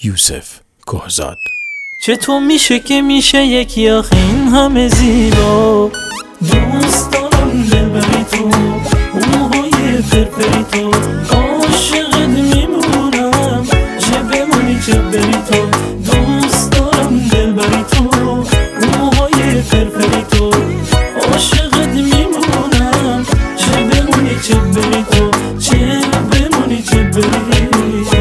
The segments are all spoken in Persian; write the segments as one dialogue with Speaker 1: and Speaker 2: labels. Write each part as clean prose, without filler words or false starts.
Speaker 1: یوسف کهزاد.
Speaker 2: چطور میشه که میشه یکی آخه این همه زیبا؟ دوست دارم دلبری تو، اون موهای فرفری تو، عاشقت میمونم چه بمونی چه بری تو. دوست دارم دلبری تو، اون موهای فرفری تو، عاشقت میمونم چه بمونی چه بری تو، چه بمونی چه بری تو.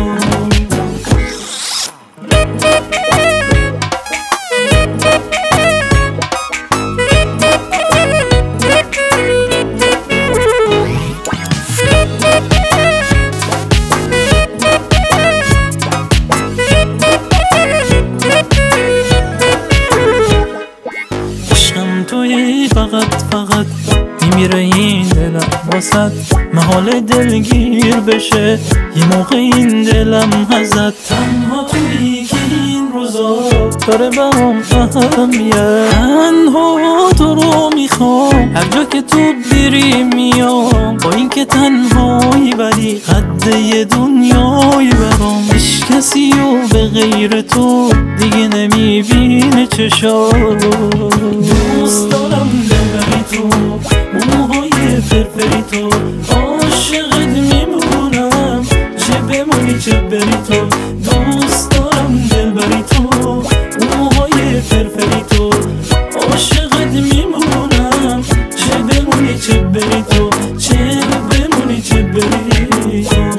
Speaker 2: عشقم توی فقط میمیره این دلم واسد، محال دلگیر بشه یه موقع این دلم ازت. تنها توی که این روزا داره برام اهمیت، تنها تو رو میخوام هر جا که تو بیری میام، با این که تنهایی ولی قد یه دنیایی برام. هیچ کسی و به غیر تو دیگه نمیبینه چشام. دوست دارم دلبری تو، اون موهای فرفری تو، عاشقت میمونم چه بمونی چه بری تو. دوست دارم دلبری تو، اون موهای فرفری تو، عاشقت میمونم چه بمونی چه بری تو، چه بمونی چه بری تو.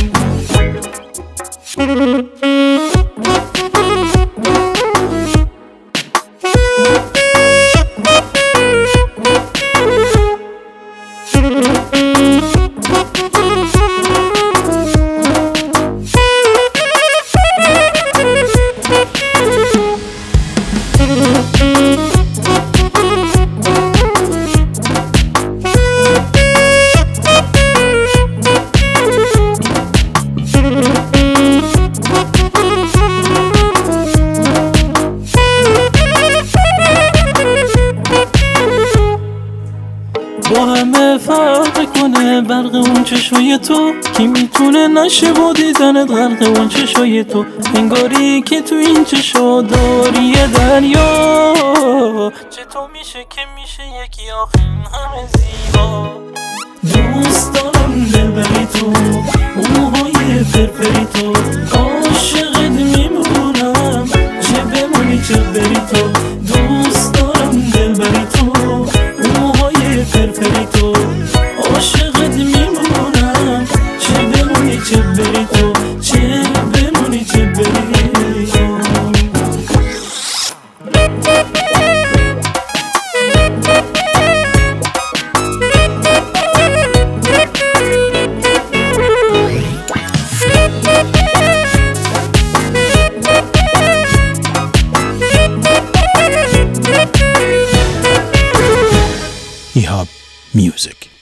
Speaker 2: با همه فرق کنه برق اون چشای تو، کی میتونه نشه با دیدنت غرق اون چشای تو. انگاری که تو این چشا داری یه دریا. چطور میشه که میشه یکی آخه این همه زیبا؟ دوست دارم دلبری تو، اون موهای فرفری تو، عاشقت میمونم چه بمونی چه بری تو. دوست دارم دلبری تو، اون موهای فرفری تو، عاشقت میمونم چه بمونی چه بری تو، چه بمونی چه بری تو.
Speaker 1: ایهاب میوزیک.